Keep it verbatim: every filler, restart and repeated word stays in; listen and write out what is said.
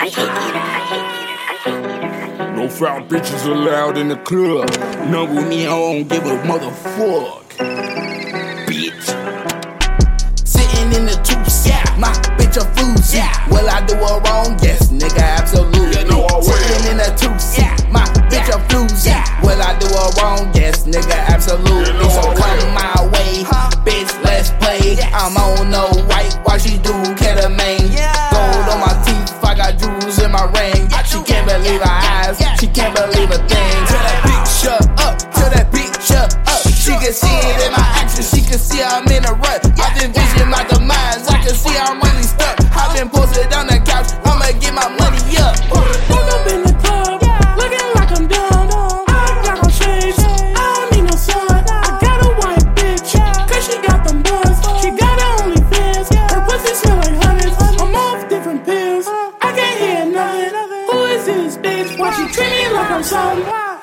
I hate you. I hate you. I hate you. No foul bitches allowed in the club. Number me, I don't give a motherfuck. Bitch. Sitting in the two seat, my bitch a floozy. Yeah. Will I do her wrong? Yes, nigga, absolutely. You know I will. Sitting in the two seat, my bitch a floozy. Yeah. Will I do her wrong? Yes, nigga, absolutely. You know so come will. My way, huh? Bitch, let's play. Yes. I'm on no white, while she do ketamine. Yeah. Gold on my teeth, I got jewels in my ring. Yeah. She can't believe her eyes, yeah. She can't believe a thing. Tell that bitch shut up, tell that bitch shut up. She can see it in my actions, she can see I'm in a rut. I've been visioning my demise, I can see I'm really stuck. I've been posted on the couch, I'ma get my money up. Woke up in the club, looking like I'm dumb. I got no shades, I don't need no sun. I got a white bitch, cause she got them buns. She got her only fans, her pussy smell like hundreds. I'm off different pills, I can't hear nothing. Who is this bitch? Why she treat me like I'm something?